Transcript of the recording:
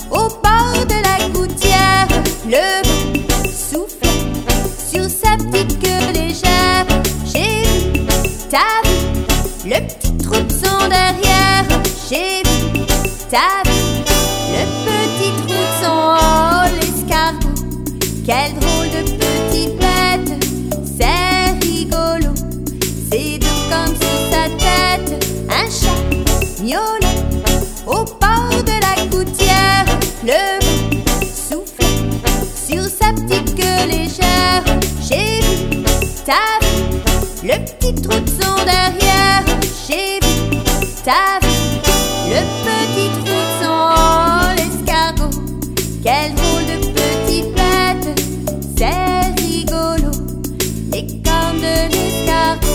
au bord de la gouttière. Le vent soufflait sur sa petite queue légère. J'ai vu, t'as vu, le petit trou de son derrière. J'ai vu, t'as vu, le petit trou de son oh, l'escargot. Quelle drôle de petite bête, c'est rigolo. Ses deux cornes sur sa tête, un chat miaulait au bord de la gouttière. Le vent soufflait sur sa petite queue légère. J'ai vu, t'as vu, le petit trou de son derrière. J'ai vu, t'as vu, le petit trou de son oh, l'escargot. Quelle drôle de petite bête, c'est rigolo. Les cornes de l'escargot.